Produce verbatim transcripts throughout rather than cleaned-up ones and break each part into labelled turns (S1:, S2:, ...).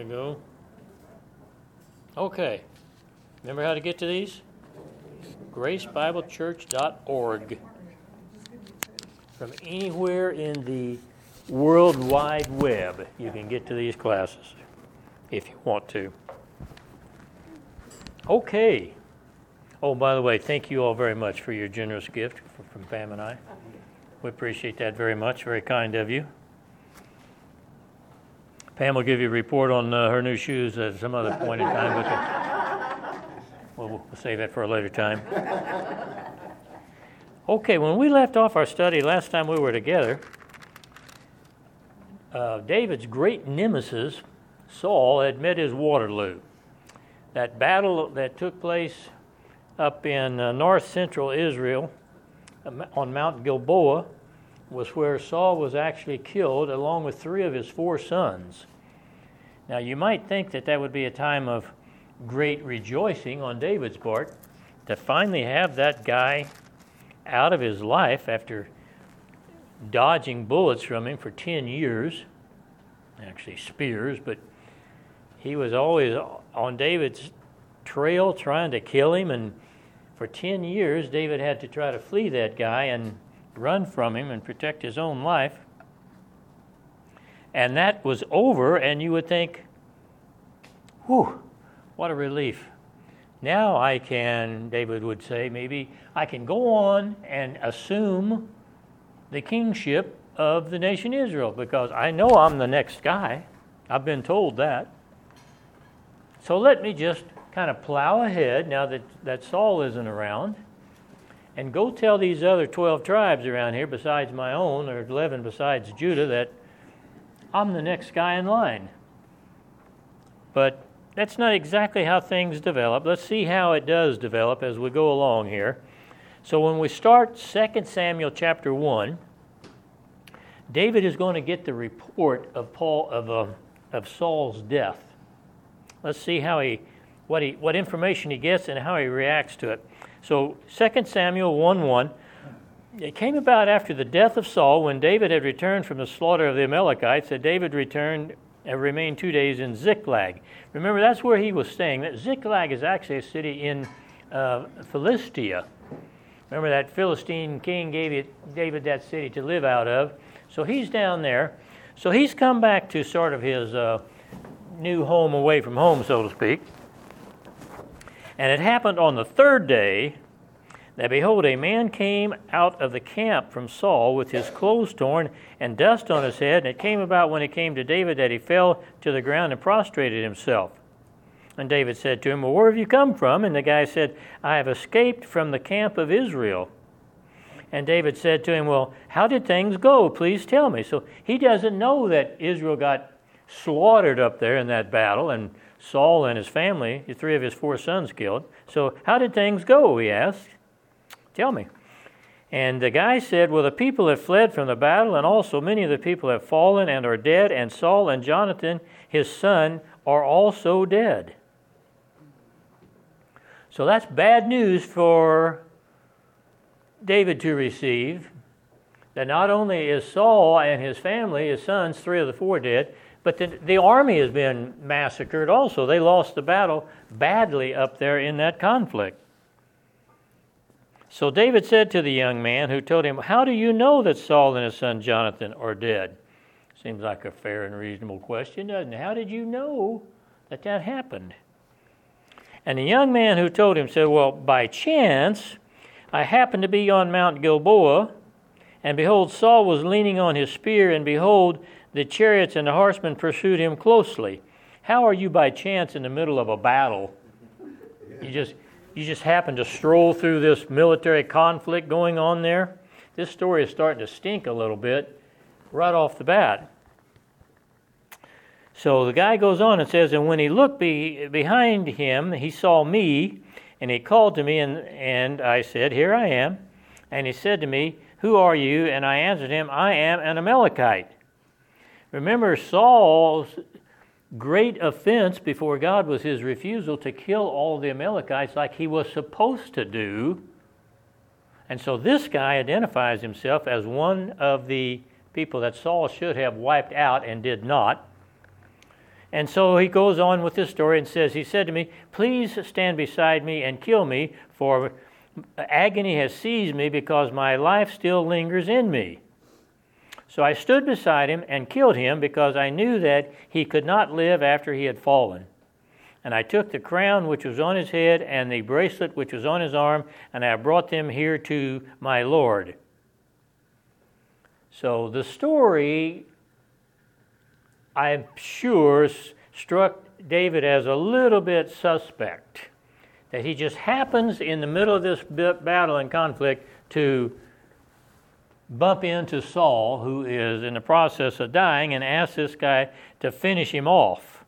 S1: go. Okay. Remember how to get to these? grace bible church dot org. From anywhere in the World Wide Web, you can get to these classes if you want to. Okay. Oh, by the way, thank you all very much for your generous gift from Pam and I. We appreciate that very much. Very kind of you. Pam will give you a report on uh, her new shoes at some other point in time, but uh, we'll, we'll save that for a later time. Okay, when we left off our study last time we were together, uh, David's great nemesis, Saul, had met his Waterloo. That battle that took place up in uh, north-central Israel uh, on Mount Gilboa was where Saul was actually killed along with three of his four sons. Now, you might think that that would be a time of great rejoicing on David's part to finally have that guy out of his life after dodging bullets from him for ten years, actually spears, but he was always on David's trail trying to kill him, and for ten years David had to try to flee that guy and run from him and protect his own life. And that was over, and you would think, whew, what a relief. Now I can, David would say, maybe I can go on and assume the kingship of the nation Israel, because I know I'm the next guy. I've been told that. So let me just kind of plow ahead now that, that Saul isn't around, and go tell these other twelve tribes around here besides my own, or eleven besides Judah, that I'm the next guy in line. But that's not exactly how things develop. Let's see how it does develop as we go along here. So when we start Second Samuel chapter one, David is going to get the report of Paul of uh, of Saul's death. Let's see how he what he what information he gets and how he reacts to it. So Second Samuel one one, it came about after the death of Saul, when David had returned from the slaughter of the Amalekites, that David returned and remained two days in Ziklag. Remember, that's where he was staying. That Ziklag is actually a city in uh, Philistia. Remember, that Philistine king gave it, David that city to live out of. So he's down there. So he's come back to sort of his uh, new home away from home, so to speak. And it happened on the third day that, behold, a man came out of the camp from Saul with his clothes torn and dust on his head. And it came about when he came to David that he fell to the ground and prostrated himself. And David said to him, well, where have you come from? And the guy said, I have escaped from the camp of Israel. And David said to him, well, how did things go? Please tell me. So he doesn't know that Israel got slaughtered up there in that battle, and Saul and his family, the three of his four sons killed. So how did things go, he asked. Tell me. And the guy said, well, the people have fled from the battle, and also many of the people have fallen and are dead, and Saul and Jonathan, his son, are also dead. So that's bad news for David to receive, that not only is Saul and his family, his sons, three of the four dead, but the, the army has been massacred also. They lost the battle badly up there in that conflict. So David said to the young man who told him, how do you know that Saul and his son Jonathan are dead? Seems like a fair and reasonable question, doesn't it? How did you know that that happened? And the young man who told him said, well, by chance, I happened to be on Mount Gilboa, and behold, Saul was leaning on his spear, and behold, the chariots and the horsemen pursued him closely. How are you by chance in the middle of a battle? You just... You just happen to stroll through this military conflict going on there? This story is starting to stink a little bit right off the bat. So the guy goes on and says, and when he looked be, behind him, he saw me, and he called to me, and, and I said, here I am. And he said to me, who are you? And I answered him, I am an Amalekite. Remember, Saul's great offense before God was his refusal to kill all the Amalekites like he was supposed to do. And so this guy identifies himself as one of the people that Saul should have wiped out and did not. And so he goes on with this story and says, he said to me, please stand beside me and kill me, for agony has seized me because my life still lingers in me. So I stood beside him and killed him because I knew that he could not live after he had fallen. And I took the crown which was on his head and the bracelet which was on his arm, and I brought them here to my Lord. So the story, I'm sure, struck David as a little bit suspect, that he just happens in the middle of this battle and conflict to bump into Saul, who is in the process of dying, and ask this guy to finish him off.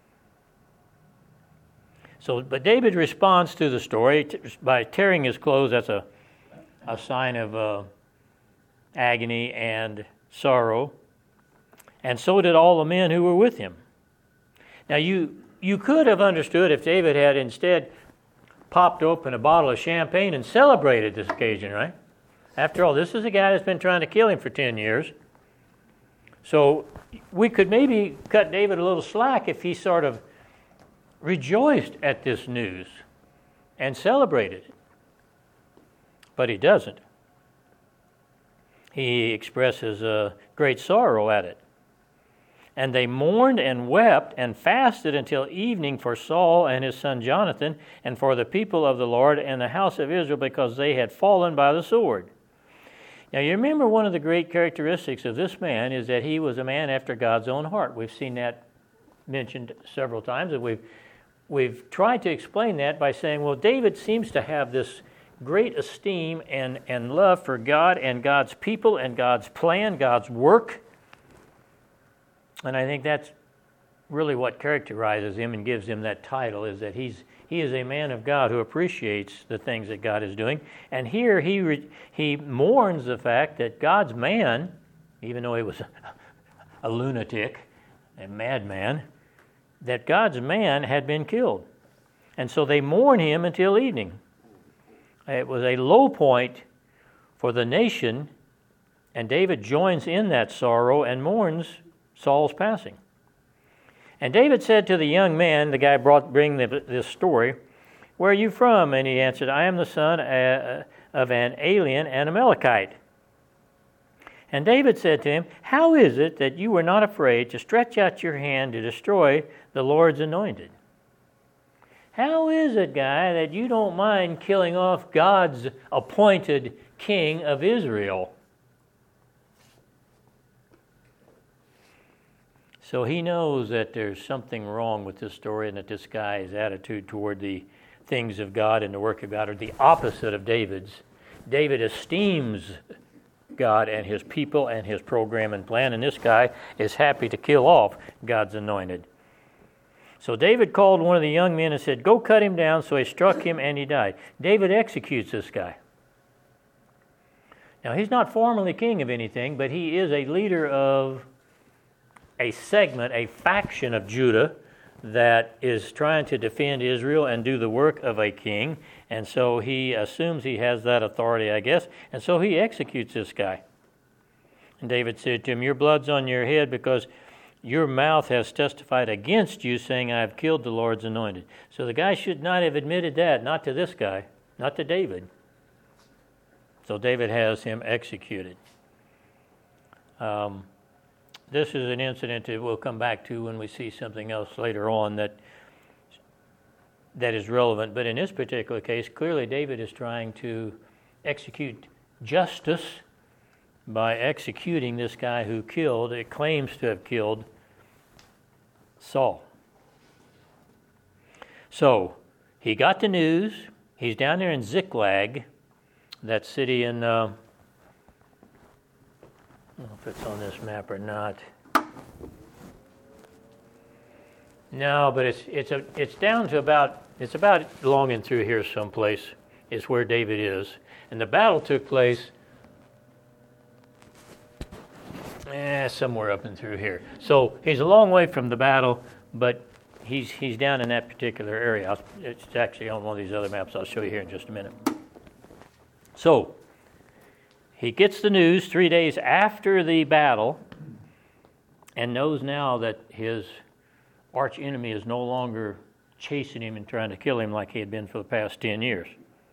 S1: So, but David responds to the story t- by tearing his clothes. That's a, a sign of uh, agony and sorrow. And so did all the men who were with him. Now, you you could have understood if David had instead popped open a bottle of champagne and celebrated this occasion, right? After all, this is a guy that's been trying to kill him for ten years. So we could maybe cut David a little slack if he sort of rejoiced at this news and celebrated it. But he doesn't. He expresses a great sorrow at it. And they mourned and wept and fasted until evening for Saul and his son Jonathan and for the people of the Lord and the house of Israel, because they had fallen by the sword. Now, you remember one of the great characteristics of this man is that he was a man after God's own heart. We've seen that mentioned several times, and we've we've tried to explain that by saying, well, David seems to have this great esteem and, and love for God and God's people and God's plan, God's work. And I think that's really what characterizes him and gives him that title, is that he's he is a man of God who appreciates the things that God is doing. And here he re, he mourns the fact that God's man, even though he was a, a lunatic, a madman, that God's man had been killed. And so they mourn him until evening. It was a low point for the nation, and David joins in that sorrow and mourns Saul's passing. And David said to the young man, the guy brought bring the, this story, "Where are you from?" And he answered, "I am the son uh, of an alien, an Amalekite." And David said to him, "How is it that you were not afraid to stretch out your hand to destroy the Lord's anointed?" How is it, guy, that you don't mind killing off God's appointed king of Israel? So he knows that there's something wrong with this story, and that this guy's attitude toward the things of God and the work of God are the opposite of David's. David esteems God and his people and his program and plan, and this guy is happy to kill off God's anointed. So David called one of the young men and said, "Go cut him down." So he struck him and he died. David executes this guy. Now, he's not formally king of anything, but he is a leader of a segment, a faction of Judah that is trying to defend Israel and do the work of a king. And so he assumes he has that authority, I guess. And so he executes this guy. And David said to him, "Your blood's on your head because your mouth has testified against you, saying, I have killed the Lord's anointed." So the guy should not have admitted that, not to this guy, not to David. So David has him executed. Um, this is an incident that we'll come back to when we see something else later on that that is relevant. But in this particular case, clearly David is trying to execute justice by executing this guy who killed, it claims to have killed Saul. So he got the news. He's down there in Ziklag, that city in, uh, I don't know if it's on this map or not. No, but it's it's a it's down to about it's about along in through here someplace is where David is, and the battle took place eh, somewhere up and through here. So he's a long way from the battle, but he's he's down in that particular area. I'll, it's actually on one of these other maps I'll show you here in just a minute. So he gets the news three days after the battle and knows now that his arch enemy is no longer chasing him and trying to kill him like he had been for the past ten years.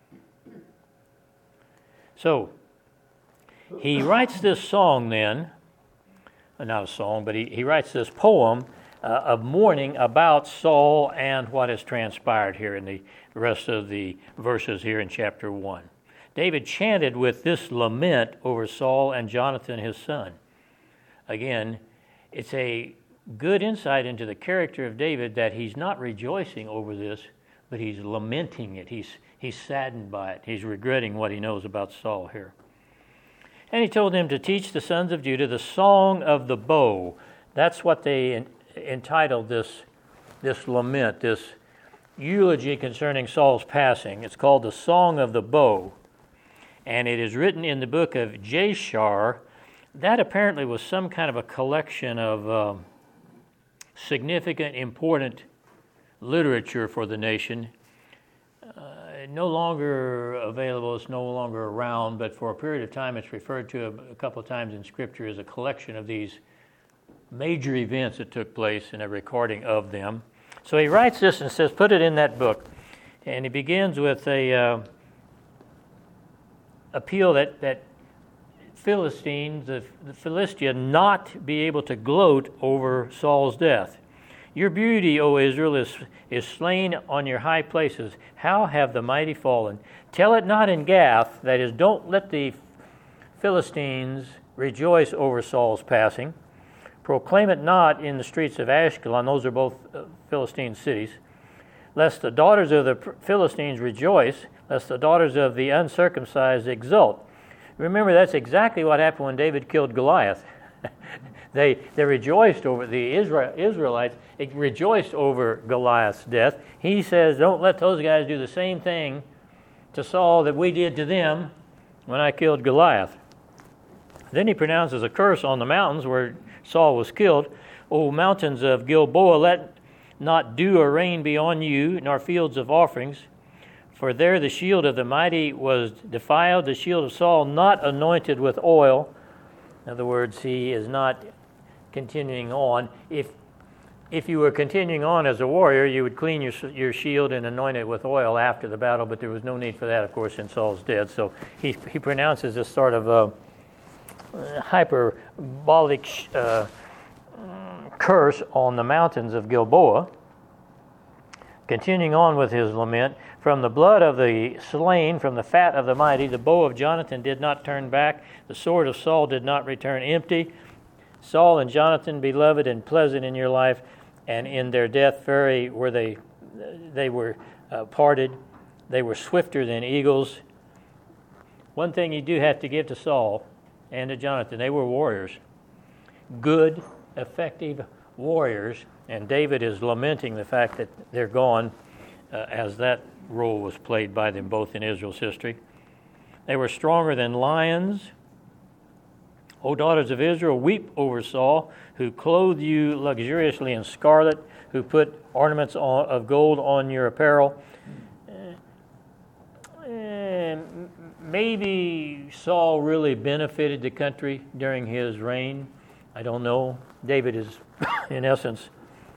S1: So, he writes this song then, not a song, but he, he writes this poem uh, of mourning about Saul and what has transpired here in the rest of the verses here in chapter one. David chanted with this lament over Saul and Jonathan his son. Again, it's a good insight into the character of David that he's not rejoicing over this, but he's lamenting it. He's, he's saddened by it. He's regretting what he knows about Saul here. And he told them to teach the sons of Judah the song of the bow. That's what they en- entitled this, this lament, this eulogy concerning Saul's passing. It's called the Song of the Bow. And it is written in the book of Jashar. That apparently was some kind of a collection of uh, significant, important literature for the nation. Uh, no longer available, it's no longer around, but for a period of time it's referred to a, a couple of times in Scripture as a collection of these major events that took place and a recording of them. So he writes this and says, put it in that book. And he begins with a uh, appeal that, that Philistines, the, the Philistia, not be able to gloat over Saul's death. Your beauty, O Israel, is, is slain on your high places. How have the mighty fallen? Tell it not in Gath, that is, don't let the Philistines rejoice over Saul's passing. Proclaim it not in the streets of Ashkelon, those are both uh, Philistine cities, lest the daughters of the Philistines rejoice, lest the daughters of the uncircumcised exult. Remember, that's exactly what happened when David killed Goliath. they they rejoiced over, the Israel, Israelites rejoiced over Goliath's death. He says, don't let those guys do the same thing to Saul that we did to them when I killed Goliath. Then he pronounces a curse on the mountains where Saul was killed. O mountains of Gilboa, let not dew or rain be on you, nor fields of offerings. For there the shield of the mighty was defiled, the shield of Saul not anointed with oil. In other words, he is not continuing on. If if you were continuing on as a warrior, you would clean your your shield and anoint it with oil after the battle, but there was no need for that, of course, in Saul's dead. So he he pronounces this sort of a hyperbolic uh, curse on the mountains of Gilboa. Continuing on with his lament, from the blood of the slain, from the fat of the mighty, the bow of Jonathan did not turn back, the sword of Saul did not return empty. Saul and Jonathan, beloved and pleasant in your life, and in their death very were they, they were uh, parted. They were swifter than eagles. One thing you do have to give to Saul and to Jonathan, they were warriors. Good, effective warriors. And David is lamenting the fact that they're gone, uh, as that role was played by them both in Israel's history. They were stronger than lions. O daughters of Israel, weep over Saul, who clothed you luxuriously in scarlet, who put ornaments on, of gold on your apparel. Uh, maybe Saul really benefited the country during his reign. I don't know. David is, in essence,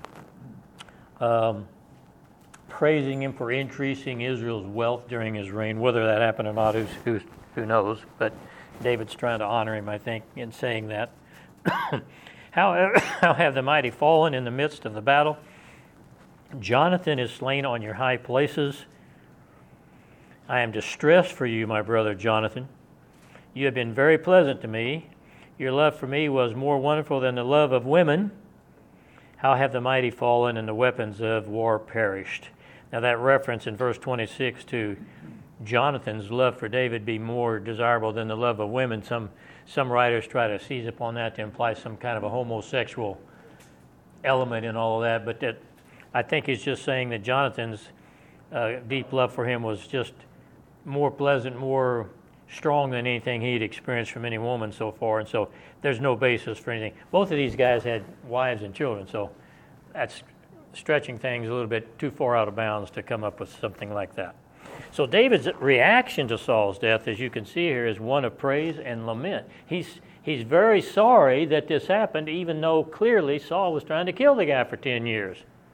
S1: Um, praising him for increasing Israel's wealth during his reign. Whether that happened or not, who's, who's, who knows? But David's trying to honor him, I think, in saying that. how, how have the mighty fallen in the midst of the battle? Jonathan is slain on your high places. I am distressed for you, my brother Jonathan. You have been very pleasant to me. Your love for me was more wonderful than the love of women. How have the mighty fallen and the weapons of war perished? Now that reference in verse twenty-six to Jonathan's love for David be more desirable than the love of women, some some writers try to seize upon that to imply some kind of a homosexual element in all of that, but that I think he's just saying that Jonathan's uh, deep love for him was just more pleasant, more strong than anything he'd experienced from any woman so far, and so there's no basis for anything. Both of these guys had wives and children, so that's stretching things a little bit too far out of bounds to come up with something like that. So David's reaction to Saul's death, as you can see here, is one of praise and lament. He's he's very sorry that this happened, even though clearly Saul was trying to kill the guy for ten years.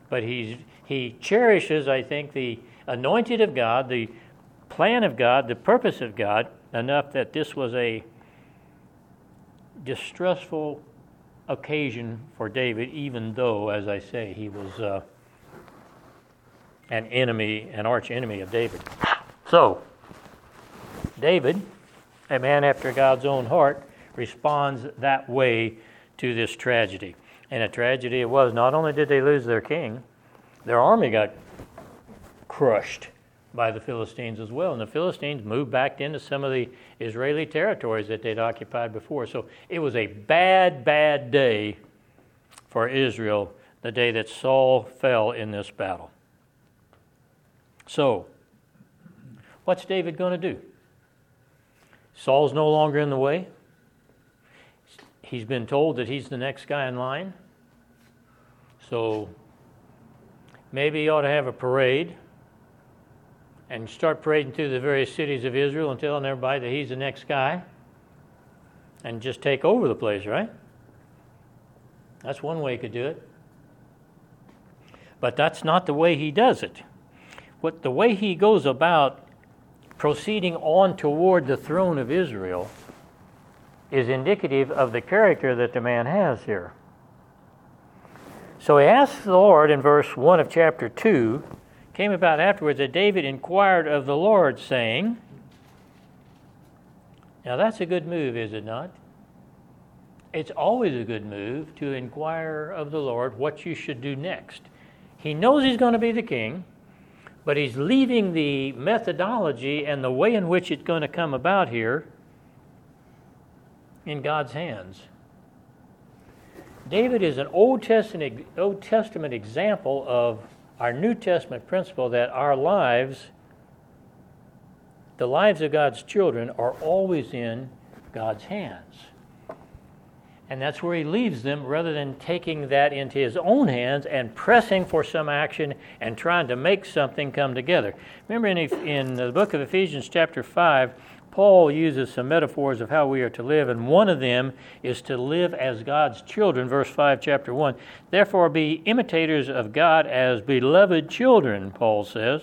S1: but he's, he cherishes, I think, the anointed of God, the plan of God, the purpose of God, enough that this was a distressful occasion for David, even though, as I say, he was uh, an enemy, an arch enemy of David. So, David, a man after God's own heart, responds that way to this tragedy. And a tragedy it was. Not only did they lose their king, their army got crushed by the Philistines as well. And the Philistines moved back into some of the Israeli territories that they'd occupied before. So it was a bad, bad day for Israel, the day that Saul fell in this battle. So, what's David going to do? Saul's no longer in the way. He's been told that he's the next guy in line. So maybe he ought to have a parade and start parading through the various cities of Israel and telling everybody that he's the next guy and just take over the place, right? That's one way he could do it. But that's not the way he does it. What the way he goes about proceeding on toward the throne of Israel is indicative of the character that the man has here. So he asks the Lord in verse one of chapter two, came about afterwards that David inquired of the Lord, saying, now that's a good move, is it not? It's always a good move to inquire of the Lord what you should do next. He knows he's going to be the king, but he's leaving the methodology and the way in which it's going to come about here in God's hands. David is an Old Testament, Old Testament example of our New Testament principle that our lives, the lives of God's children, are always in God's hands. And that's where he leaves them rather than taking that into his own hands and pressing for some action and trying to make something come together. Remember in, in the book of Ephesians chapter five, Paul uses some metaphors of how we are to live, and one of them is to live as God's children. Verse five, chapter one. Therefore be imitators of God as beloved children, Paul says.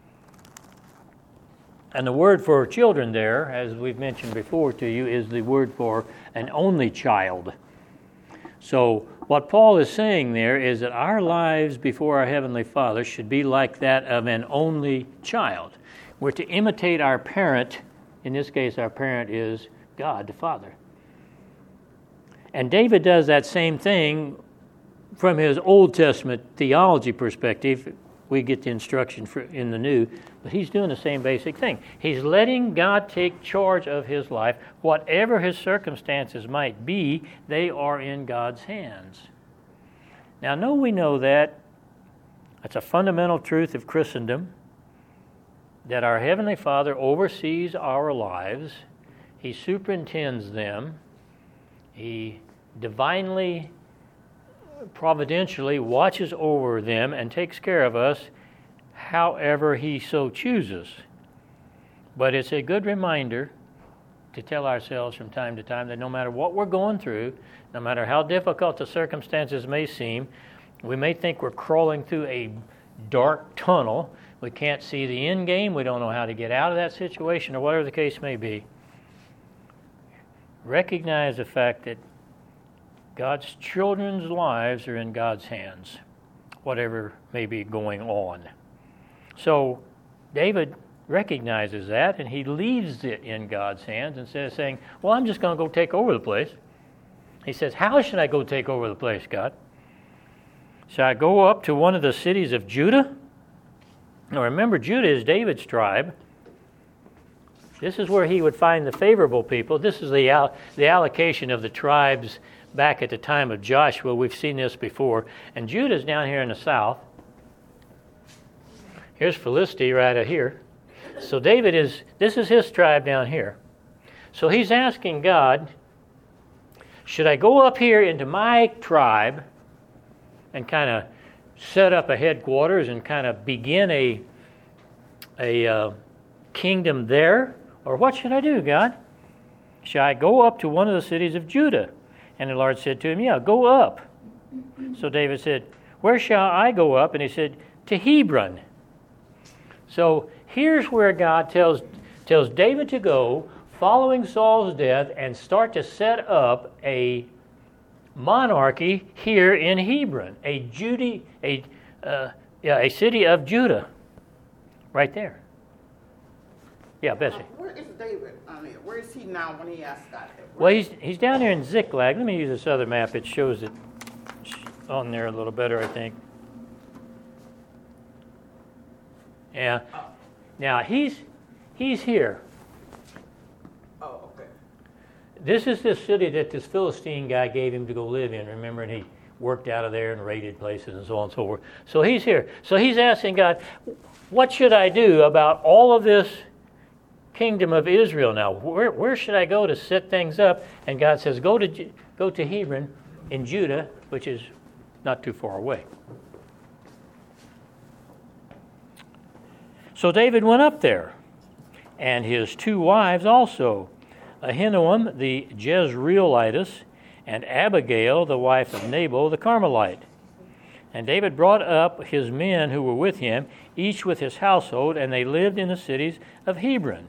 S1: And the word for children there, as we've mentioned before to you, is the word for an only child. So what Paul is saying there is that our lives before our Heavenly Father should be like that of an only child. We're to imitate our parent. In this case, our parent is God the Father. And David does that same thing from his Old Testament theology perspective. We get the instruction for, in the New, but he's doing the same basic thing. He's letting God take charge of his life. Whatever his circumstances might be, they are in God's hands. Now, know we know that. That's a fundamental truth of Christendom, that our Heavenly Father oversees our lives. He superintends them. He divinely, providentially watches over them and takes care of us however he so chooses. But it's a good reminder to tell ourselves from time to time that no matter what we're going through, no matter how difficult the circumstances may seem, we may think we're crawling through a dark tunnel. We can't see the end game. We don't know how to get out of that situation, or whatever the case may be. Recognize the fact that God's children's lives are in God's hands, whatever may be going on. So David recognizes that, and he leaves it in God's hands instead of saying, well, I'm just going to go take over the place. He says, how should I go take over the place, God? Should I go up to one of the cities of Judah? Now remember, Judah is David's tribe. This is where he would find the favorable people. This is the, al- the allocation of the tribes back at the time of Joshua. We've seen this before. And Judah's down here in the south. Here's Philistia right out here. So David is, this is his tribe down here. So he's asking God, should I go up here into my tribe and kind of set up a headquarters and kind of begin a, a uh, kingdom there? Or what should I do, God? Should I go up to one of the cities of Judah? And the Lord said to him, yeah, go up. So David said, where shall I go up? And he said, to Hebron. So here's where God tells, tells David to go following Saul's death and start to set up a monarchy here in Hebron, a Judah, a uh, yeah, a city of Judah, right there. Yeah, Bessie.
S2: Uh, where is David? I mean, where is he now when he asked God?
S1: Well, he's he's down there in Ziklag. Let me use this other map. It shows it on there a little better, I think. Yeah. Now he's he's here.
S2: Oh, okay.
S1: This is this city that this Philistine guy gave him to go live in. Remember, and he worked out of there and raided places and so on and so forth. So he's here. So he's asking God, what should I do about all of this kingdom of Israel now? Where where should I go to set things up? And God says, go to go to Hebron in Judah, which is not too far away. So David went up there, and his two wives also, Ahinoam the Jezreelitess, and Abigail the wife of Nabal the Carmelite. And David brought up his men who were with him, each with his household, and they lived in the cities of Hebron.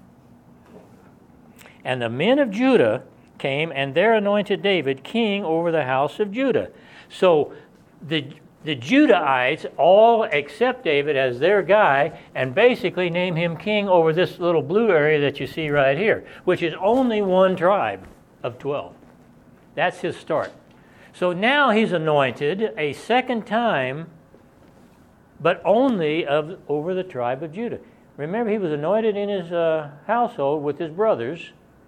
S1: And the men of Judah came, and there anointed David king over the house of Judah. So the the Judahites all accept David as their guy and basically name him king over this little blue area that you see right here, which is only one tribe of twelve. That's his start. So now he's anointed a second time, but only of over the tribe of Judah. Remember, he was anointed in his uh, household with his brothers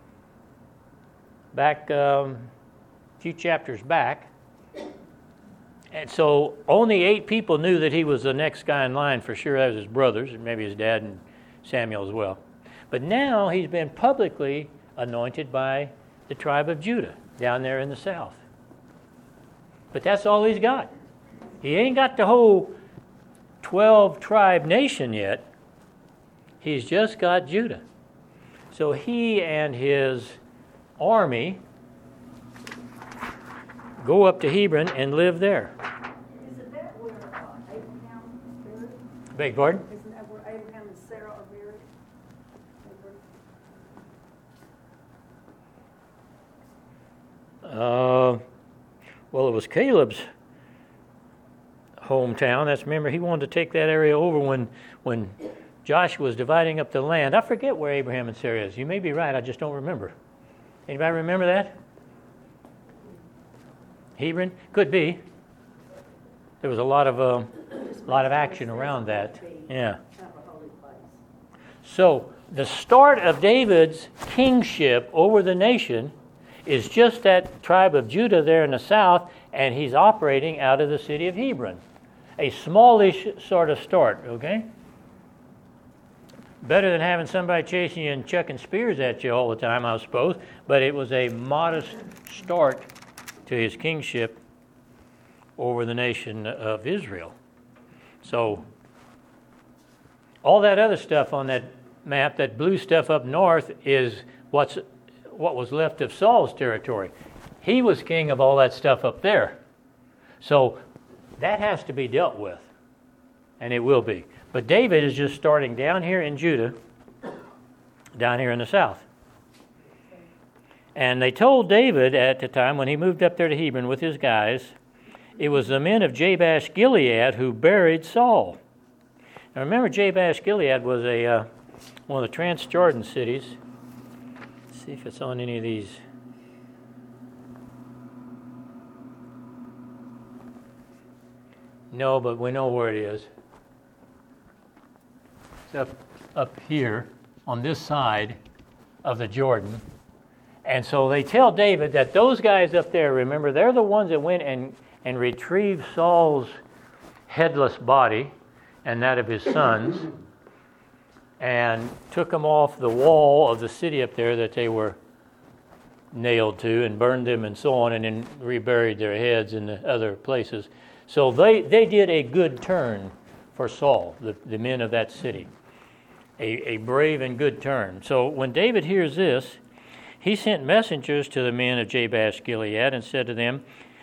S1: back um, a few chapters back. And so only eight people knew that he was the next guy in line for sure. That was his brothers, and maybe his dad and Samuel as well. But now he's been publicly anointed by the tribe of Judah down there in the south. But that's all he's got. He ain't got the whole twelve tribe nation yet. He's just got Judah. So he and his army go up to Hebron and live there.
S3: Isn't that where uh, Abraham is buried?
S1: Beg pardon?
S3: Isn't that where Abraham and Sarah are buried?
S1: Uh, well, it was Caleb's hometown. That's remember he wanted to take that area over when when Joshua was dividing up the land. I forget where Abraham and Sarah is. You may be right. I just don't remember. Anybody remember that? Hebron? Could be. There was a lot of uh, lot of action around that. Yeah. So the start of David's kingship over the nation is just that tribe of Judah there in the south, and he's operating out of the city of Hebron. A smallish sort of start, okay? Better than having somebody chasing you and chucking spears at you all the time, I suppose, but it was a modest start to his kingship over the nation of Israel. So all that other stuff on that map, that blue stuff up north, is what's what was left of Saul's territory. He was king of all that stuff up there. So that has to be dealt with, and it will be. But David is just starting down here in Judah, down here in the south. And they told David at the time when he moved up there to Hebron with his guys, it was the men of Jabesh Gilead who buried Saul. Now remember, Jabesh Gilead was a uh, one of the Transjordan cities. Let's see if it's on any of these. No, but we know where it is. It's up up here on this side of the Jordan. And so they tell David that those guys up there, remember, they're the ones that went and, and retrieved Saul's headless body and that of his sons and took them off the wall of the city up there that they were nailed to and burned them and so on, and then reburied their heads in the other places. So they, they did a good turn for Saul, the, the men of that city. A, a brave and good turn. So when David hears this, he sent messengers to the men of Jabesh Gilead and said to them,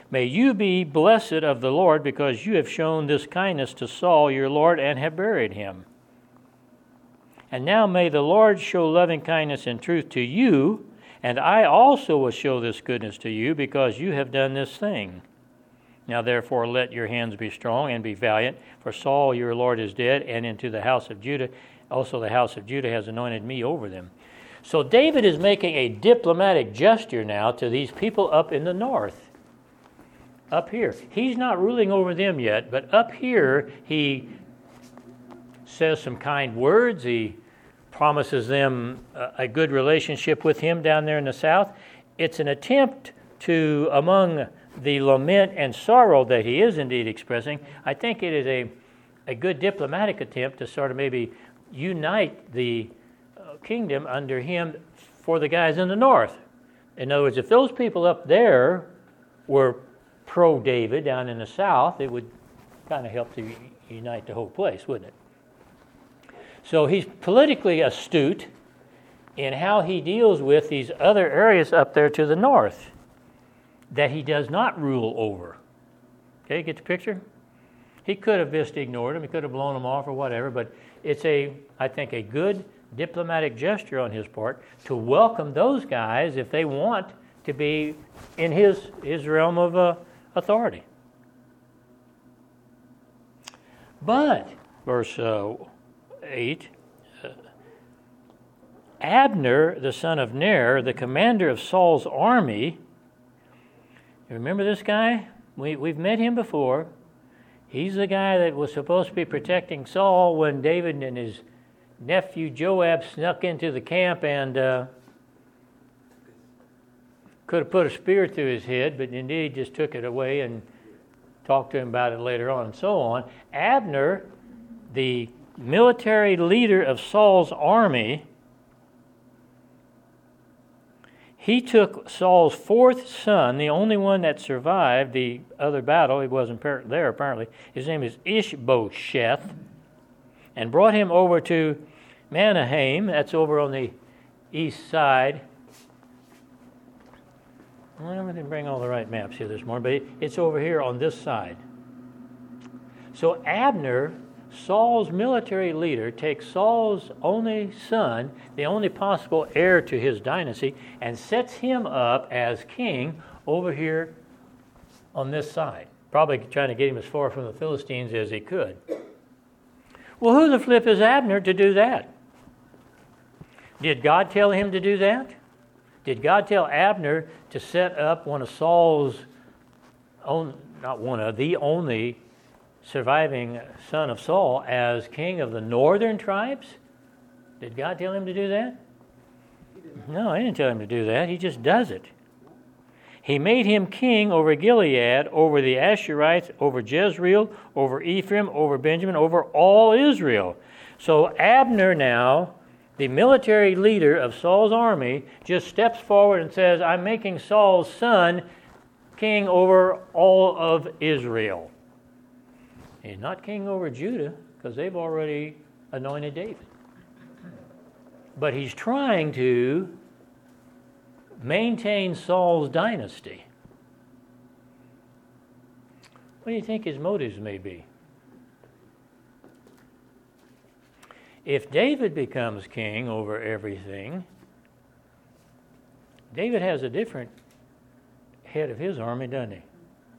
S1: May you be blessed of the Lord, because you have shown this kindness to Saul your Lord, and have buried him. And now may the Lord show loving kindness and truth to you, and I also will show this goodness to you, because you have done this thing. Now therefore let your hands be strong and be valiant, for Saul your Lord is dead, and into the house of Judah, also the house of Judah has anointed me over them. So David is making a diplomatic gesture now to these people up in the north. Up here. He's not ruling over them yet, but up here he says some kind words. He promises them a, a good relationship with him down there in the south. It's an attempt to, among the lament and sorrow that he is indeed expressing, I think it is a, a good diplomatic attempt to sort of maybe unite the uh, kingdom under him for the guys in the north. In other words, if those people up there were pro-David down in the south, it would kind of help to unite the whole place, wouldn't it? So he's politically astute in how he deals with these other areas up there to the north that he does not rule over. Okay, get the picture? He could have just ignored them, he could have blown them off or whatever, but it's a, I think, a good diplomatic gesture on his part to welcome those guys if they want to be in his, his realm of uh, authority. But, verse uh, eight, uh, Abner, the son of Ner, the commander of Saul's army, you remember this guy? We, we've met him before. He's the guy that was supposed to be protecting Saul when David and his nephew Joab snuck into the camp and uh, could have put a spear through his head, but indeed just took it away and talked to him about it later on and so on. Abner, the military leader of Saul's army, he took Saul's fourth son, the only one that survived the other battle. He wasn't there apparently. His name is Ishbosheth, and brought him over to Mahanaim. That's over on the east side. I didn't bring all the right maps here this morning, but it's over here on this side. So Abner, Saul's military leader, takes Saul's only son, the only possible heir to his dynasty, and sets him up as king over here on this side, probably trying to get him as far from the Philistines as he could. Well, who the flip is Abner to do that? Did God tell him to do that? Did God tell Abner to set up one of Saul's own, not one of, the only surviving son of Saul as king of the northern tribes? Did God tell him to do that? No, he didn't tell him to do that. He just does it. He made him king over Gilead, over the Asherites, over Jezreel, over Ephraim, over Benjamin, over all Israel. So Abner now, the military leader of Saul's army, just steps forward and says, I'm making Saul's son king over all of Israel. He's not king over Judah, because they've already anointed David. But he's trying to maintain Saul's dynasty. What do you think his motives may be? If David becomes king over everything, David has a different head of his army, doesn't he?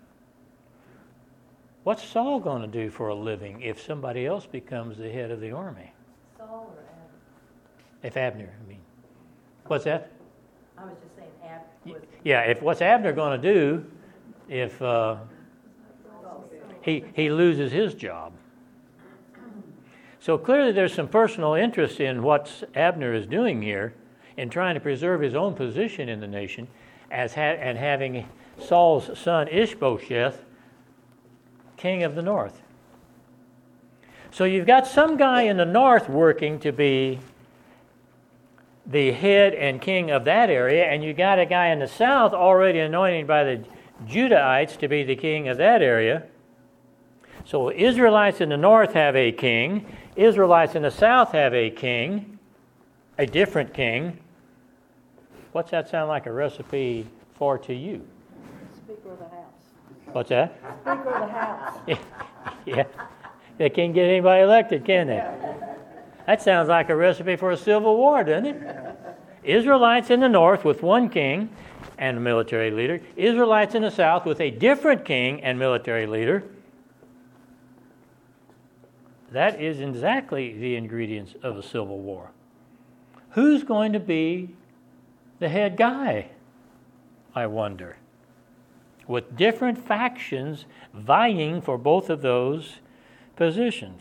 S1: What's Saul going to do for a living if somebody else becomes the head of the army?
S3: Saul or Abner?
S1: If Abner, I mean. What's that?
S3: I was just saying Abner. Was
S1: Yeah, if what's Abner going to do if uh, he he loses his job? So clearly there's some personal interest in what Abner is doing here in trying to preserve his own position in the nation as ha- and having Saul's son Ishbosheth king of the north. So you've got some guy in the north working to be the head and king of that area, and you got a guy in the south already anointed by the Judahites to be the king of that area. So Israelites in the north have a king. Israelites in the south have a king, a different king. What's that sound like a recipe for to you?
S3: Speaker of the House.
S1: What's that?
S3: Speaker of the House.
S1: Yeah. They can't get anybody elected, can they? That sounds like a recipe for a civil war, doesn't it? Israelites in the north with one king and a military leader. Israelites in the south with a different king and military leader. That is exactly the ingredients of a civil war. Who's going to be the head guy, I wonder? With different factions vying for both of those positions.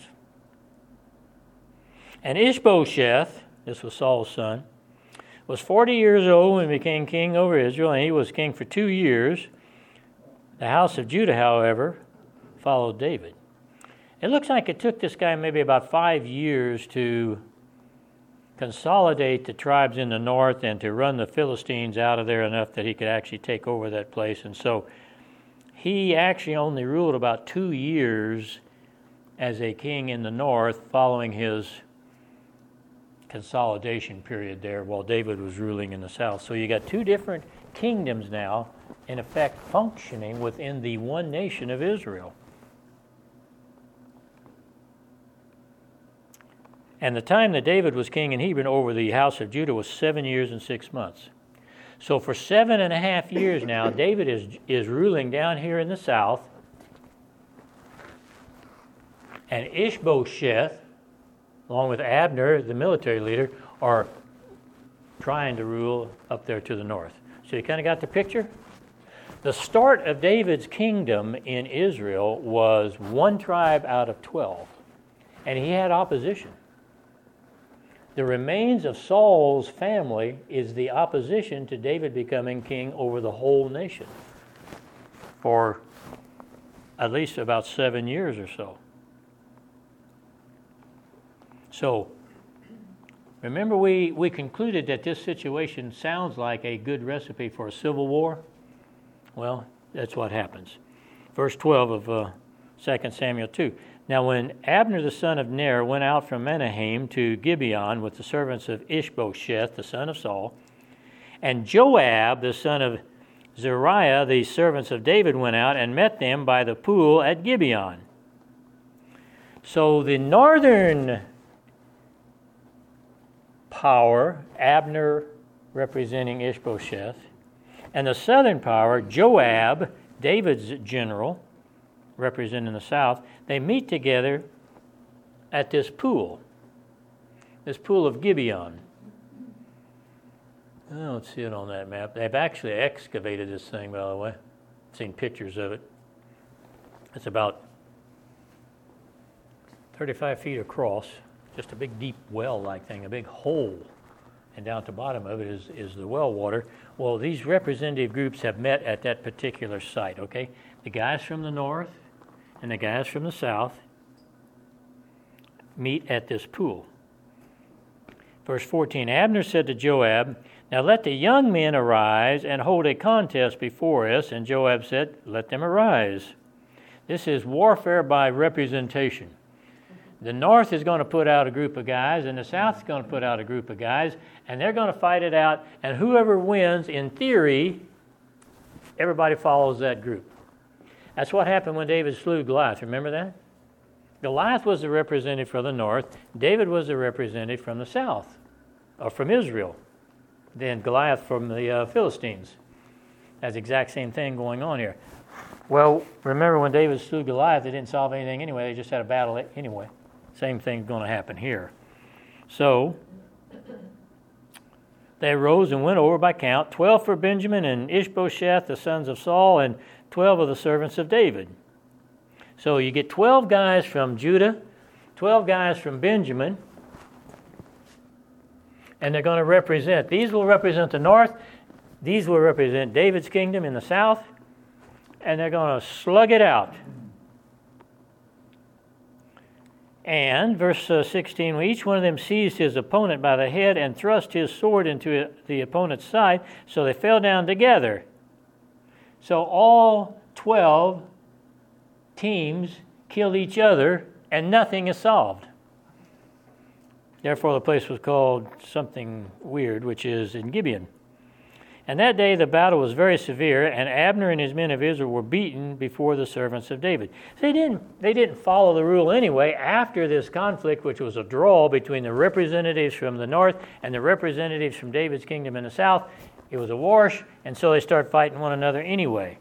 S1: And Ishbosheth, this was Saul's son, was forty years old when he became king over Israel, and he was king for two years. The house of Judah, however, followed David. It looks like it took this guy maybe about five years to consolidate the tribes in the north and to run the Philistines out of there enough that he could actually take over that place. And so he actually only ruled about two years as a king in the north following his consolidation period there while David was ruling in the south. So you got two different kingdoms now, in effect, functioning within the one nation of Israel. And the time that David was king in Hebron over the house of Judah was seven years and six months. So for seven and a half years now, David is, is ruling down here in the south. And Ishbosheth, along with Abner, the military leader, are trying to rule up there to the north. So you kind of got the picture? The start of David's kingdom in Israel was one tribe out of twelve. And he had opposition. The remains of Saul's family is the opposition to David becoming king over the whole nation for at least about seven years or so. So, remember we, we concluded that this situation sounds like a good recipe for a civil war? Well, that's what happens. Verse twelve of uh, Second Samuel two. Now when Abner the son of Ner went out from Mahanaim to Gibeon with the servants of Ishbosheth the son of Saul, and Joab the son of Zeruiah the servants of David went out and met them by the pool at Gibeon. So the northern power, Abner representing Ishbosheth, and the southern power, Joab, David's general, representing the south, they meet together at this pool, this pool of Gibeon. I don't see it on that map. They've actually excavated this thing, by the way. I've seen pictures of it. It's about thirty-five feet across, just a big deep well-like thing, a big hole. And down at the bottom of it is, is the well water. Well, these representative groups have met at that particular site, okay? The guys from the north and the guys from the south meet at this pool. Verse fourteen, Abner said to Joab, now let the young men arise and hold a contest before us. And Joab said, let them arise. This is warfare by representation. The north is going to put out a group of guys, and the south is going to put out a group of guys, and they're going to fight it out, and whoever wins, in theory, everybody follows that group. That's what happened when David slew Goliath. Remember that? Goliath was the representative from the north. David was the representative from the south, or from Israel. Then Goliath from the uh, Philistines. That's the exact same thing going on here. Well, remember when David slew Goliath, they didn't solve anything anyway. They just had a battle anyway. Same thing's going to happen here. So, they arose and went over by count, twelve for Benjamin and Ishbosheth, the sons of Saul, and twelve of the servants of David. So you get twelve guys from Judah, twelve guys from Benjamin, and they're going to represent. These will represent the north. These will represent David's kingdom in the south, and they're going to slug it out. And, verse uh, sixteen, each one of them seized his opponent by the head and thrust his sword into the opponent's side, so they fell down together. So all twelve teams killed each other, and nothing is solved. Therefore, the place was called something weird, which is in Gibeon. And that day the battle was very severe, and Abner and his men of Israel were beaten before the servants of David. So they didn't, they didn't follow the rule anyway. After this conflict, which was a draw between the representatives from the north and the representatives from David's kingdom in the south, it was a wash, and so they started fighting one another anyway.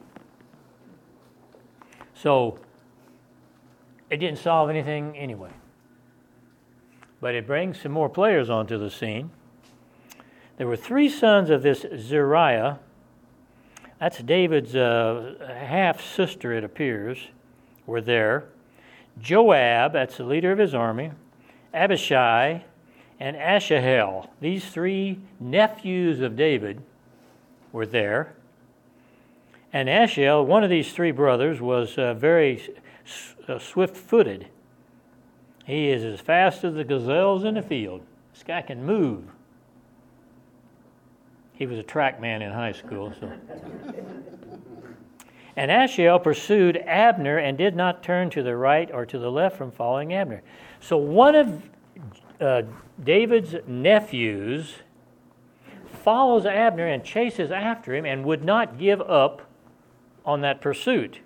S1: So it didn't solve anything anyway. But it brings some more players onto the scene. There were three sons of this Zeruiah. That's David's uh, half-sister, it appears, were there. Joab, that's the leader of his army. Abishai, and Asahel. These three nephews of David were there. And Asahel, one of these three brothers, was uh, very uh, swift-footed. He is as fast as the gazelles in the field. This guy can move. He was a track man in high school. So. And Asahel pursued Abner and did not turn to the right or to the left from following Abner. So one of uh, David's nephews follows Abner and chases after him and would not give up on that pursuit.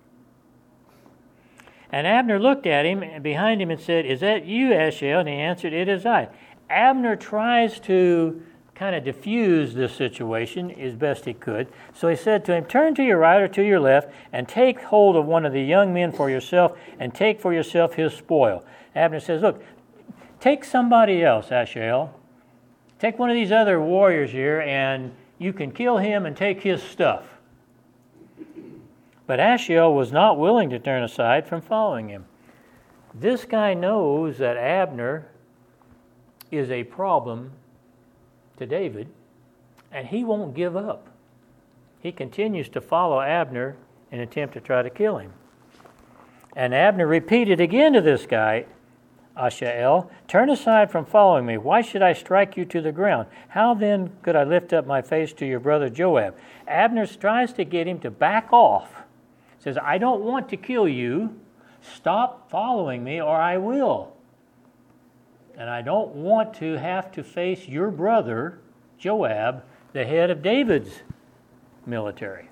S1: And Abner looked at him behind him and said, "Is that you, Asahel?" And he answered, "It is I." Abner tries to kind of diffuse this situation as best he could. So he said to him, "Turn to your right or to your left, and take hold of one of the young men for yourself, and take for yourself his spoil." Abner says, "Look, take somebody else, Asahel. Take one of these other warriors here, and you can kill him and take his stuff." But Asahel was not willing to turn aside from following him. This guy knows that Abner is a problem to David, and he won't give up. He continues to follow Abner in an attempt to try to kill him. And Abner repeated again to this guy, Asahel, "Turn aside from following me. Why should I strike you to the ground? How then could I lift up my face to your brother Joab?" Abner tries to get him to back off. Says, "I don't want to kill you. Stop following me or I will. And I don't want to have to face your brother, Joab, the head of David's military."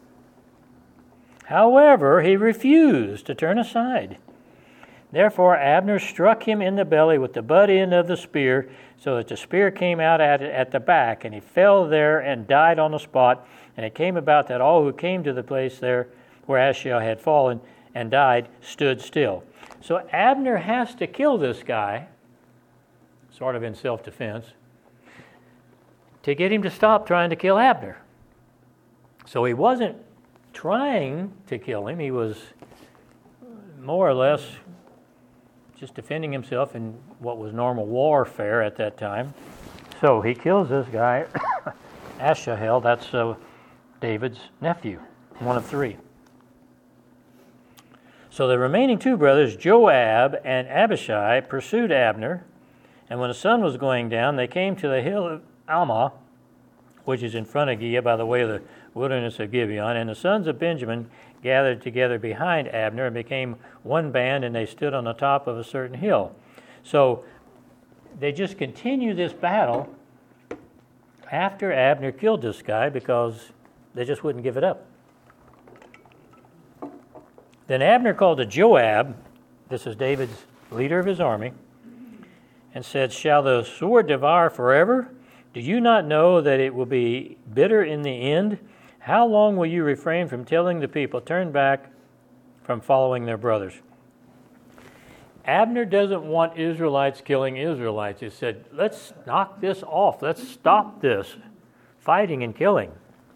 S1: However, he refused to turn aside. Therefore, Abner struck him in the belly with the butt end of the spear, so that the spear came out at, at the back, and he fell there and died on the spot. And it came about that all who came to the place there where Asahel had fallen and died stood still. So Abner has to kill this guy, sort of in self-defense, to get him to stop trying to kill Abner. So he wasn't trying to kill him. He was more or less just defending himself in what was normal warfare at that time. So he kills this guy, Asahel, that's uh, David's nephew, one of three. So the remaining two brothers, Joab and Abishai, pursued Abner. And when the sun was going down, they came to the hill of Almah, which is in front of Gibeah by the way of the wilderness of Gibeon. And the sons of Benjamin gathered together behind Abner and became one band, and they stood on the top of a certain hill. So they just continue this battle after Abner killed this guy because they just wouldn't give it up. Then Abner called to Joab, this is David's leader of his army, and said, "Shall the sword devour forever? Do you not know that it will be bitter in the end? How long will you refrain from telling the people, 'Turn back from following their brothers'?" Abner doesn't want Israelites killing Israelites. He said, "Let's knock this off. Let's stop this fighting and killing."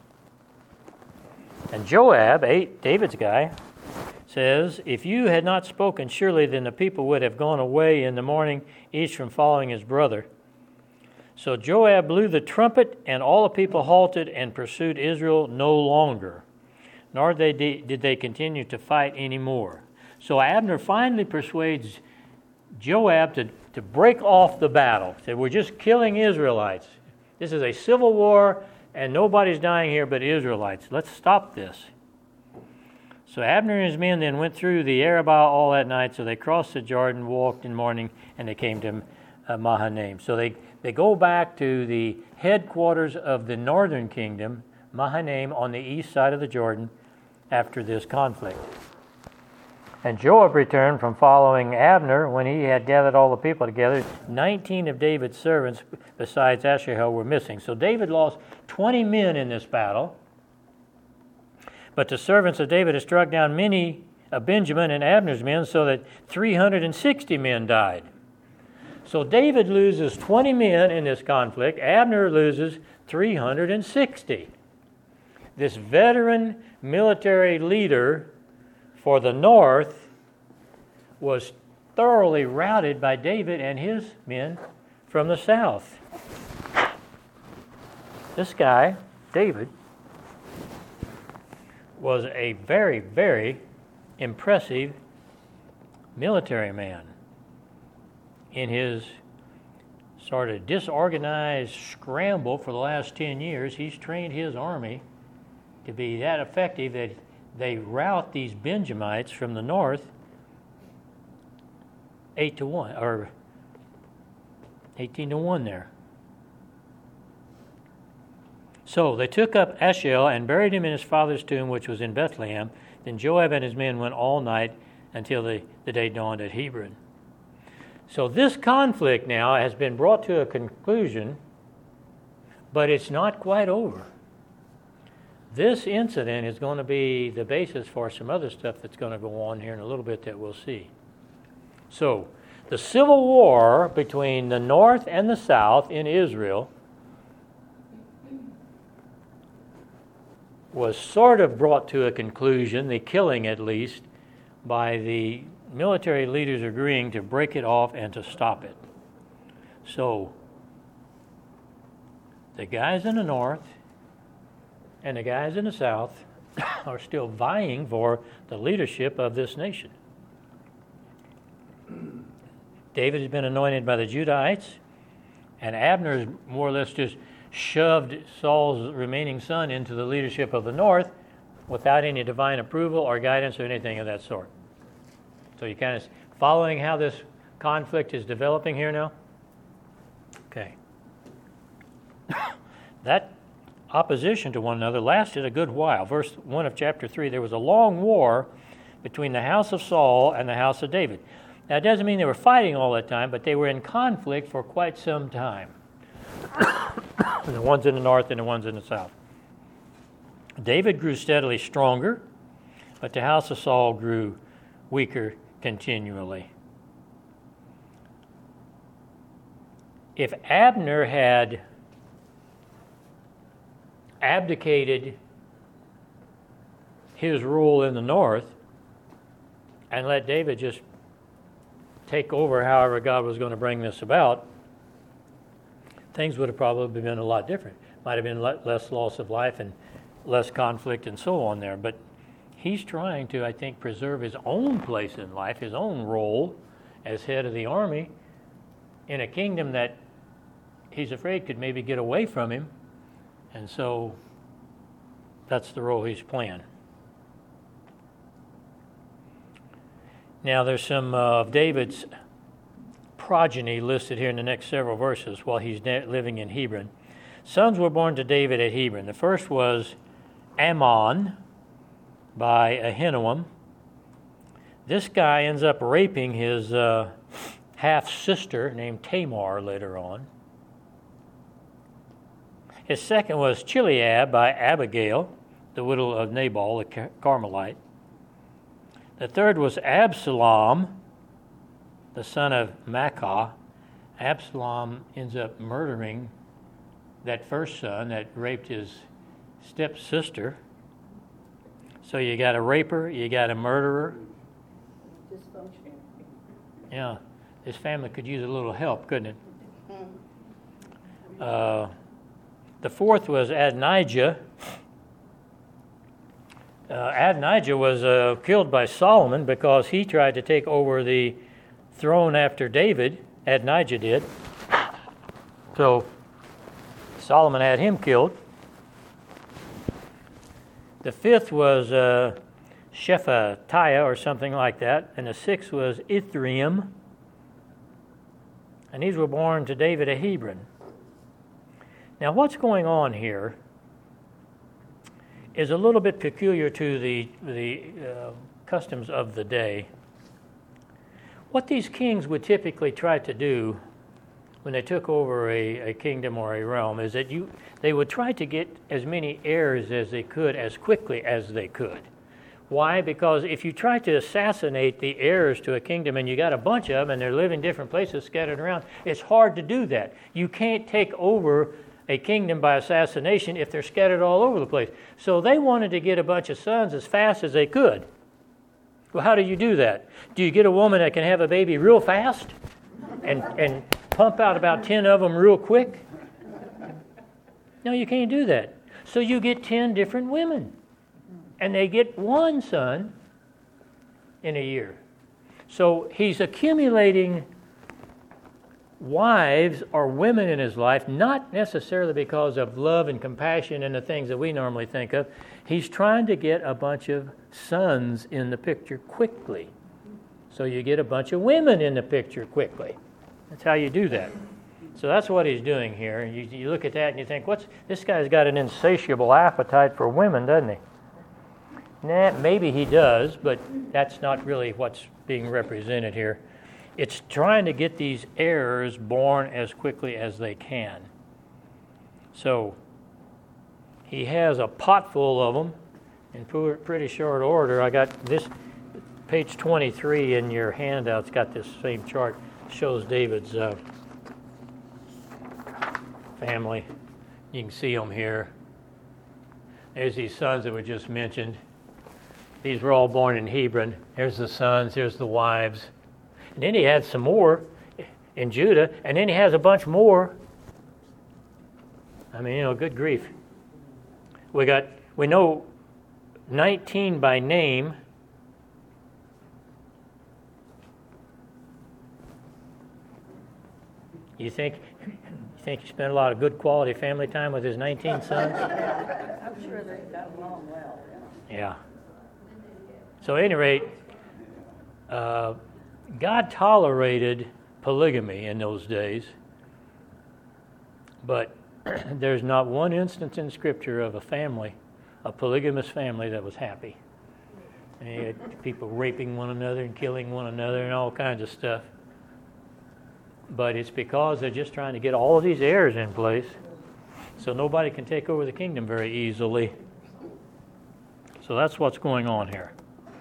S1: And Joab, David's guy, says, "If you had not spoken, surely then the people would have gone away in the morning, each from following his brother." So Joab blew the trumpet, and all the people halted and pursued Israel no longer, nor they de- did they continue to fight anymore. So Abner finally persuades Joab to, to break off the battle. He said, "We're just killing Israelites. This is a civil war, and nobody's dying here but Israelites. Let's stop this." So Abner and his men then went through the Arabah all that night. So they crossed the Jordan, walked in the morning, and they came to uh, Mahanaim. So they, they go back to the headquarters of the northern kingdom, Mahanaim, on the east side of the Jordan after this conflict. And Joab returned from following Abner when he had gathered all the people together. Nineteen of David's servants, besides Asahel, were missing. So David lost twenty men in this battle. But the servants of David had struck down many of Benjamin and Abner's men, so that three hundred sixty men died. So David loses twenty men in this conflict. Abner loses three hundred sixty. This veteran military leader for the north was thoroughly routed by David and his men from the south. This guy, David, was a very, very impressive military man. In his sort of disorganized scramble for the last ten years, he's trained his army to be that effective that they rout these Benjamites from the north eight to one, or eighteen to one there. So they took up Asahel and buried him in his father's tomb, which was in Bethlehem. Then Joab and his men went all night until the, the day dawned at Hebron. So this conflict now has been brought to a conclusion, but it's not quite over. This incident is going to be the basis for some other stuff that's going to go on here in a little bit that we'll see. So, the civil war between the north and the south in Israel was sort of brought to a conclusion, the killing at least, by the military leaders agreeing to break it off and to stop it. So, the guys in the north and the guys in the south are still vying for the leadership of this nation. David has been anointed by the Judahites, and Abner has more or less just shoved Saul's remaining son into the leadership of the north without any divine approval or guidance or anything of that sort. So you kind of following how this conflict is developing here now? Okay. That opposition to one another lasted a good while. Verse one of chapter three, there was a long war between the house of Saul and the house of David. Now, it doesn't mean they were fighting all the time, but they were in conflict for quite some time. The ones in the north and the ones in the south. David grew steadily stronger, but the house of Saul grew weaker continually. If Abner had abdicated his rule in the north and let David just take over however God was going to bring this about, things would have probably been a lot different. Might have been less loss of life and less conflict and so on there. But he's trying to, I think, preserve his own place in life, his own role as head of the army in a kingdom that he's afraid could maybe get away from him. And so that's the role he's playing. Now there's some of uh, David's progeny listed here in the next several verses while he's living in Hebron. Sons were born to David at Hebron. The first was Ammon by Ahinoam. This guy ends up raping his uh, half-sister named Tamar later on. His second was Chileab by Abigail, the widow of Nabal, the Carmelite. The third was Absalom, the son of Maacah. Absalom ends up murdering that first son that raped his stepsister. So you got a raper, you got a murderer.
S3: Dysfunction.
S1: Yeah, this family could use a little help, couldn't it? Uh, the fourth was Adonijah. Uh, Adonijah was uh, killed by Solomon because he tried to take over the throne after David. Adonijah did. So Solomon had him killed. The fifth was uh, Shephatiah or something like that. And the sixth was Ithream. And these were born to David at Hebron. Now, what's going on here is a little bit peculiar to the, the uh, customs of the day. What these kings would typically try to do when they took over a, a kingdom or a realm is that you they would try to get as many heirs as they could as quickly as they could. Why? Because if you try to assassinate the heirs to a kingdom and you got a bunch of them and they're living different places scattered around, it's hard to do that. You can't take over a kingdom by assassination if they're scattered all over the place. So they wanted to get a bunch of sons as fast as they could. Well, how do you do that? Do you get a woman that can have a baby real fast and and pump out about ten of them real quick? No, you can't do that. So you get ten different women, and they get one son in a year. So he's accumulating wives or women in his life, not necessarily because of love and compassion and the things that we normally think of. He's trying to get a bunch of sons in the picture quickly. So you get a bunch of women in the picture quickly. That's how you do that. So that's what he's doing here. You, you look at that and you think, "What's this guy's got an insatiable appetite for women, doesn't he?" Nah, maybe he does, but that's not really what's being represented here. It's trying to get these heirs born as quickly as they can. So he has a pot full of them in pretty short order. I got this, page twenty-three in your handout's got this same chart. Shows David's uh, family. You can see them here. There's these sons that were just mentioned. These were all born in Hebron. Here's the sons, here's the wives. And then he had some more in Judah, and then he has a bunch more. I mean, you know, good grief. We got, we know nineteen by name. You think, you think he spent a lot of good quality family time with his nineteen sons?
S3: I'm sure they got along well.
S1: Yeah. So at any rate, uh, God tolerated polygamy in those days, but there's not one instance in Scripture of a family, a polygamous family that was happy. And you had people raping one another and killing one another and all kinds of stuff. But it's because they're just trying to get all of these heirs in place so nobody can take over the kingdom very easily. So that's what's going on here.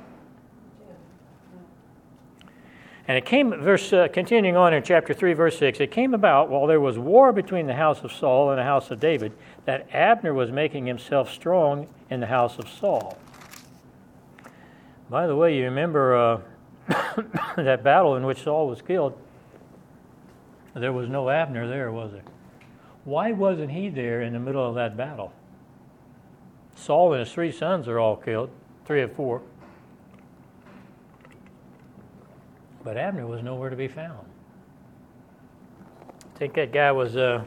S1: And it came, verse uh, continuing on in chapter three, verse six, it came about while there was war between the house of Saul and the house of David that Abner was making himself strong in the house of Saul. By the way, you remember uh, that battle in which Saul was killed? There was no Abner there, was there? Why wasn't he there in the middle of that battle? Saul and his three sons are all killed, three of four. But Abner was nowhere to be found. I think that guy was uh,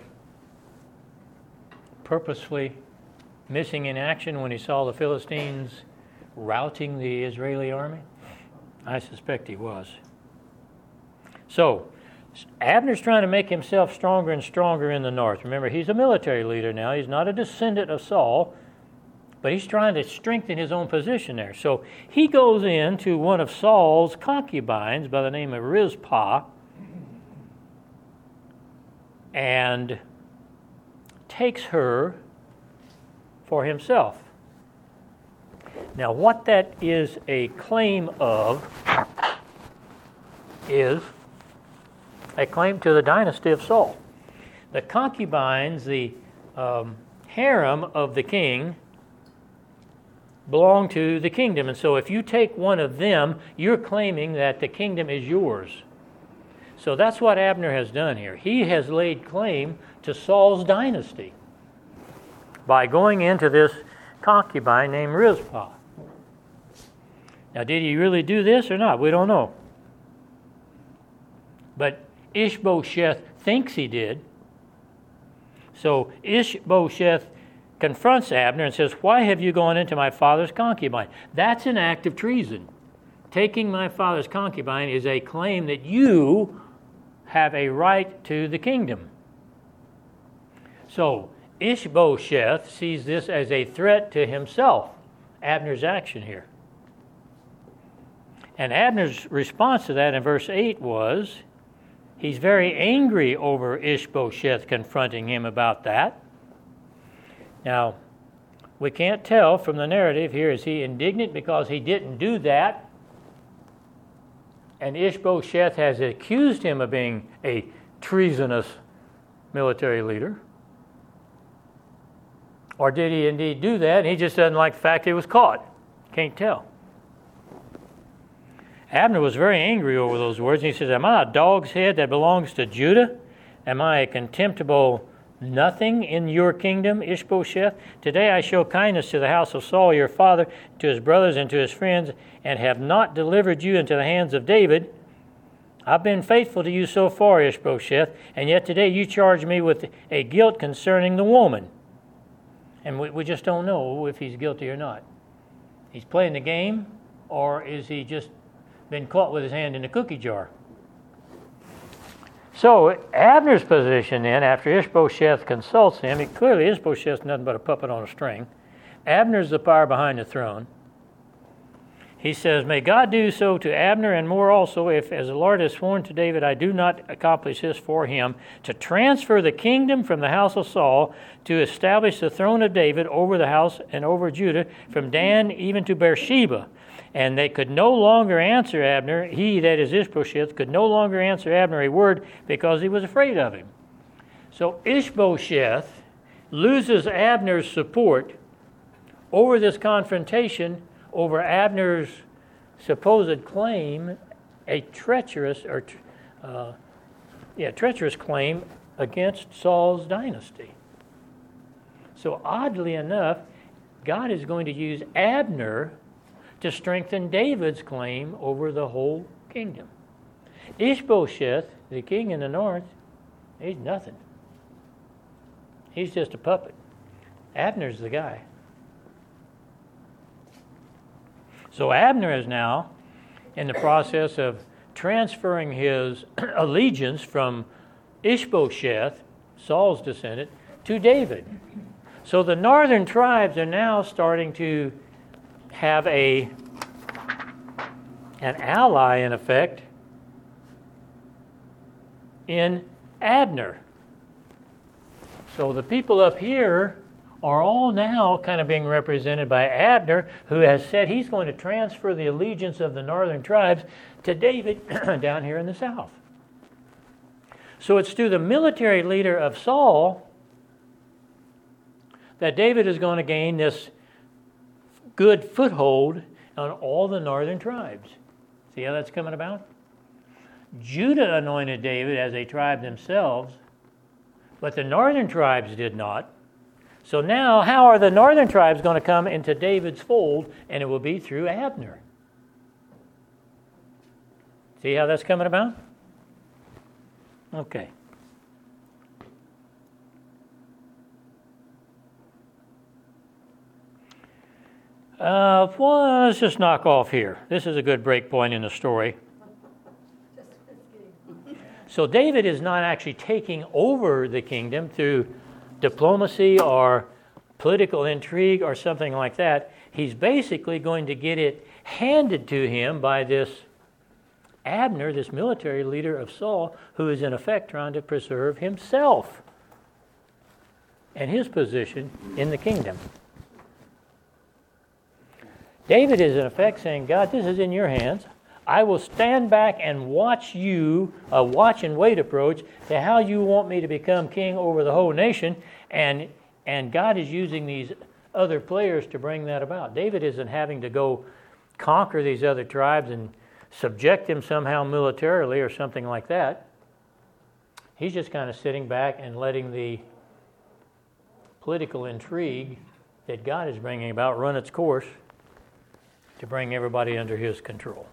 S1: purposefully missing in action when he saw the Philistines routing the Israeli army. I suspect he was. So, Abner's trying to make himself stronger and stronger in the north. Remember, he's a military leader now. He's not a descendant of Saul, but he's trying to strengthen his own position there. So he goes into one of Saul's concubines by the name of Rizpah and takes her for himself. Now, what that is a claim of is a claim to the dynasty of Saul. The concubines, the um, harem of the king, belong to the kingdom. And so if you take one of them, you're claiming that the kingdom is yours. So that's what Abner has done here. He has laid claim to Saul's dynasty by going into this concubine named Rizpah. Now, did he really do this or not? We don't know. But Ishbosheth thinks he did. So Ishbosheth confronts Abner and says, "Why have you gone into my father's concubine?" That's an act of treason. Taking my father's concubine is a claim that you have a right to the kingdom. So Ishbosheth sees this as a threat to himself, Abner's action here. And Abner's response to that in verse eight was, he's very angry over Ishbosheth confronting him about that. Now, we can't tell from the narrative here, is he indignant because he didn't do that? And Ishbosheth has accused him of being a treasonous military leader. Or did he indeed do that, and he just doesn't like the fact he was caught? Can't tell. Abner was very angry over those words, and he says, am I a dog's head that belongs to Judah? Am I a contemptible nothing in your kingdom, Ishbosheth? Today I show kindness to the house of Saul your father, to his brothers and to his friends, and have not delivered you into the hands of David. I've been faithful to you so far, Ishbosheth, and yet today you charge me with a guilt concerning the woman. And we, we just don't know if he's guilty or not. He's playing the game, or is he just been caught with his hand in the cookie jar? So Abner's position then, after Ishbosheth consults him, he, clearly Ishbosheth's nothing but a puppet on a string. Abner's the power behind the throne. He says, may God do so to Abner and more also, if, as the Lord has sworn to David, I do not accomplish this for him, to transfer the kingdom from the house of Saul, to establish the throne of David over the house and over Judah, from Dan even to Beersheba. And they could no longer answer Abner, he, that is Ishbosheth, could no longer answer Abner a word because he was afraid of him. So Ishbosheth loses Abner's support over this confrontation, over Abner's supposed claim, a treacherous or uh, yeah, treacherous claim against Saul's dynasty. So oddly enough, God is going to use Abner to strengthen David's claim over the whole kingdom. Ishbosheth, the king in the north, he's nothing. He's just a puppet. Abner's the guy. So Abner is now in the process of transferring his allegiance from Ishbosheth, Saul's descendant, to David. So the northern tribes are now starting to have a an ally, in effect, in Abner. So the people up here are all now kind of being represented by Abner, who has said he's going to transfer the allegiance of the northern tribes to David down here in the south. So it's through the military leader of Saul that David is going to gain this good foothold on all the northern tribes. See how that's coming about? Judah anointed David as a tribe themselves, but the northern tribes did not. So now, how are the northern tribes going to come into David's fold? And it will be through Abner. See how that's coming about? Okay. Uh, well, let's just knock off here. This is a good break point in the story. So David is not actually taking over the kingdom through diplomacy or political intrigue or something like that. He's basically going to get it handed to him by this Abner, this military leader of Saul, who is in effect trying to preserve himself and his position in the kingdom. David is in effect saying, God, this is in your hands. I will stand back and watch you, a watch and wait approach to how you want me to become king over the whole nation. And, and God is using these other players to bring that about. David isn't having to go conquer these other tribes and subject them somehow militarily or something like that. He's just kind of sitting back and letting the political intrigue that God is bringing about run its course to bring everybody under his control.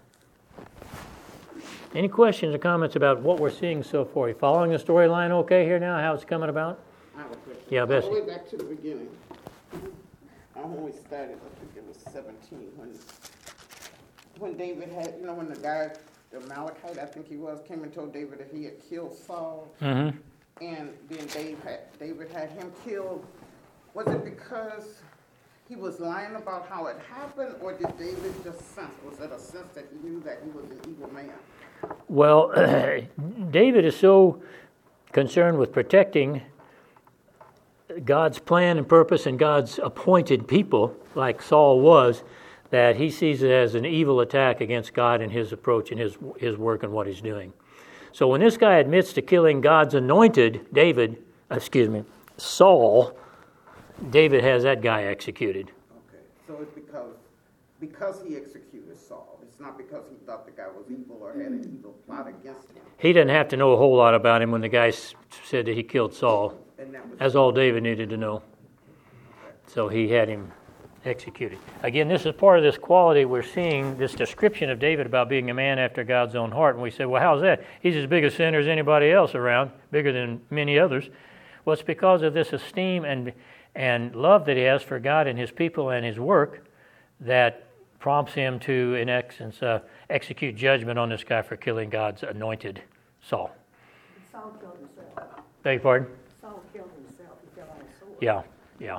S1: Any questions or comments about what we're seeing so far? Are you following the storyline okay here now, how it's coming about?
S2: I have a question.
S1: Yeah, Bessie.
S2: All the way back to the beginning. Uh, when we started, I think it was seventeen, when when David had, you know, when the guy the Amalekite, I think he was, came and told David that he had killed Saul.
S1: Mm-hmm.
S2: And then Dave had, David had him killed. Was it because he was lying about how it happened, or did David just sense, was it a sense that he knew that he was an evil man?
S1: Well, David is so concerned with protecting God's plan and purpose and God's appointed people, like Saul was, that he sees it as an evil attack against God and his approach and his his work and what he's doing. So when this guy admits to killing God's anointed, David, excuse me, Saul, David has that guy executed.
S2: Okay, so it's because because he executed Saul. It's not because he thought the guy was evil or had an evil plot against him.
S1: He didn't have to know a whole lot about him when the guy s- said that he killed Saul.
S2: And that was
S1: That's all David needed to know. So he had him executed. Again, this is part of this quality we're seeing, this description of David about being a man after God's own heart. And we say, well, how's that? He's as big a sinner as anybody else around, bigger than many others. Well, it's because of this esteem and and love that he has for God and his people and his work that prompts him to, in essence, uh, execute judgment on this guy for killing God's anointed Saul.
S3: Saul killed himself.
S1: Beg your pardon?
S3: Saul killed himself. He fell on a sword.
S1: Yeah, yeah.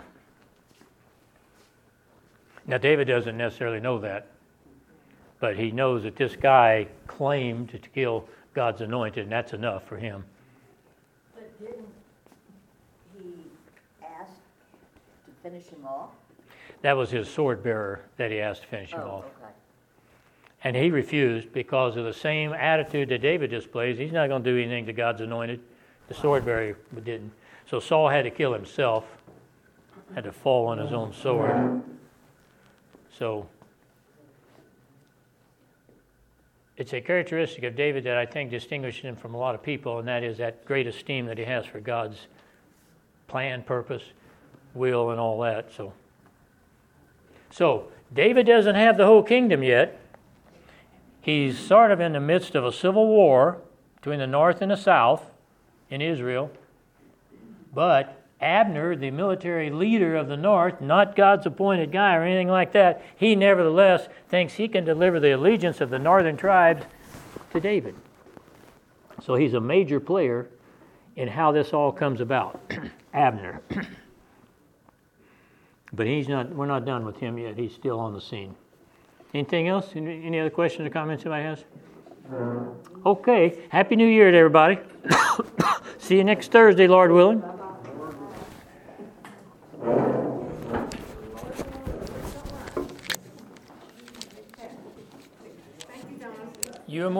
S1: Now, David doesn't necessarily know that, but he knows that this guy claimed to kill God's anointed, and that's enough for him.
S4: But didn't he ask to finish him off?
S1: That was his sword bearer that he asked to finish him
S4: Oh,
S1: off.
S4: okay.
S1: And he refused because of the same attitude that David displays. He's not going to do anything to God's anointed. The sword bearer didn't. So Saul had to kill himself, had to fall on his own sword. So it's a characteristic of David that I think distinguishes him from a lot of people, and that is that great esteem that he has for God's plan, purpose, will, and all that. So, so David doesn't have the whole kingdom yet. He's sort of in the midst of a civil war between the north and the south in Israel. But Abner, the military leader of the north, not God's appointed guy or anything like that, he nevertheless thinks he can deliver the allegiance of the northern tribes to David. So he's a major player in how this all comes about, Abner. But he's not. We're not done with him yet. He's still on the scene. Anything else? Any, any other questions or comments anybody has? Okay. Happy New Year to everybody. See you next Thursday, Lord willing.